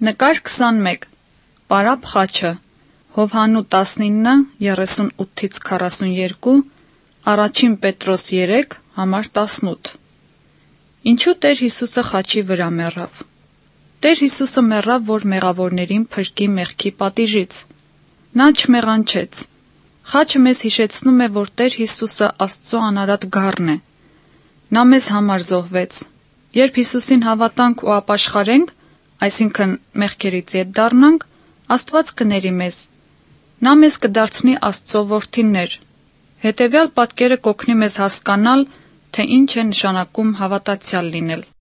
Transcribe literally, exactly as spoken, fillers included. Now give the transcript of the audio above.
Նկար քսանմեկ. Պարապ խաչը, Հովհաննու տասնինը երեսունութից քառասունյոթ, Առաջին Պետրոս երեք համար տասնութ։ Ինչու Տեր Հիսուսը խաչի վրա մեռավ։ Տեր Հիսուսը մեռավ, որ մեղավորներին փրկի մեղքի պատիժից։ Նա չմեղանչեց։ Խաչը մեզ հիշեցնում է, որ Տեր Հիսուսը Աստծո անարատ գառն է։ Նա մեզ համար զոհվեց։ Երբ Հիսուսին հավատանք ու ապաշխարենք, այսինքն մեղքերից ետ դառնանք, Աստված կների մեզ։ Նա մեզ կդարձնի Աստծո որդիներ։ Հետևյալ պատկերը կօգնի մեզ հասկանալ, թե ինչ է նշանակում հավատացյալ լինել։